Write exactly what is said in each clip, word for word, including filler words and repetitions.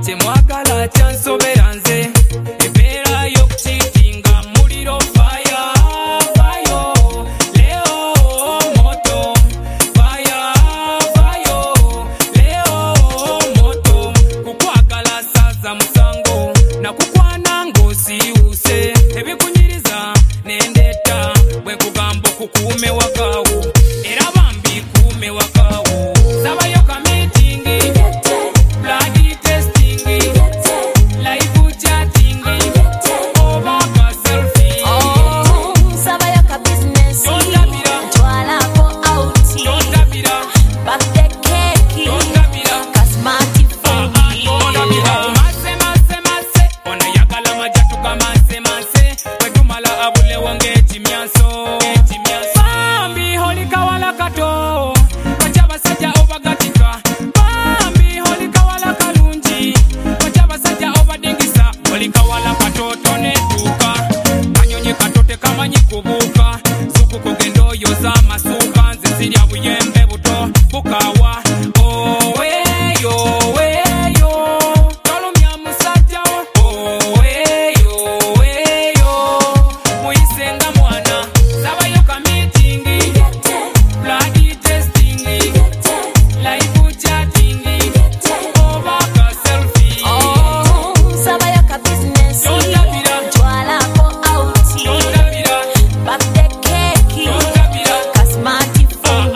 Temwagala chansobera nze ebera yo kuchitinga muliro fire fire leo moto fire fire leo moto kukwagala saza musango na kukwana ngosi use ebikunyiriza nendeta bwe kugambo kukume wakawo era bambi kume wakawo sabayo meeting bloody testing live chatting over ka selfie oh sabaya ka business twala ko out birthday cake ka smartphone mase mase mase ona yakala majatu kama mase mase wetumala abule wange chimyanso chimyanso bambi holika wala kato kachaba saja obagatika bambi holika wala kalunji kachaba saja obadingisa holika wala katoto netuka kanyonye katote kama nyikubuka suku kugendo yoza masuka nzisirya buyembe buto bukawa oh eyo eyo tolumya musajja oh eyo eyo muisenga mwana sabayo ka meeting bloody testing live chatting over ka selfie oh sabaya ka business twala ko out birthday cake ka smartphone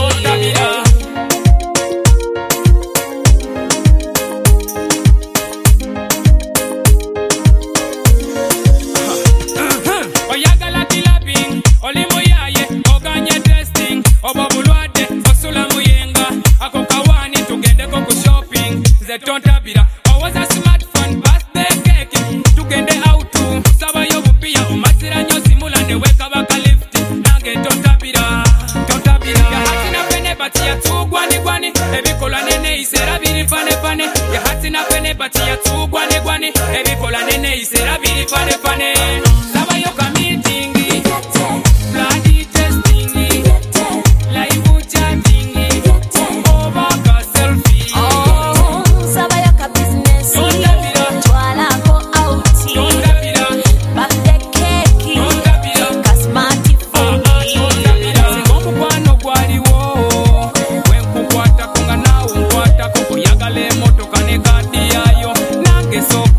oyagala tilaping olimo yaye oganye testing obabulwadde osula muyenga ako kawani tugendeko ku shopping ze tontabira owoza smartphone birthday cake tugende out sabayo bupiya omasira nyo simula neweka baka lift nange tontabira tontabira yahatina pene bati yatugwani gwani ebikola nene isera biri fane fane yahatina pene bati yatugwani gwani ebikola nene isera biri fane fane sabayo ka meeting bloody testing live chatting over ka selfie oh sabaya ka business twala ko out tontabira birthday cake tontabira ka smartphone Singomukwano gwaliwo wenkukwatako nga nawe nkwatako kuyagala emotoka ne kadi yayo nange soka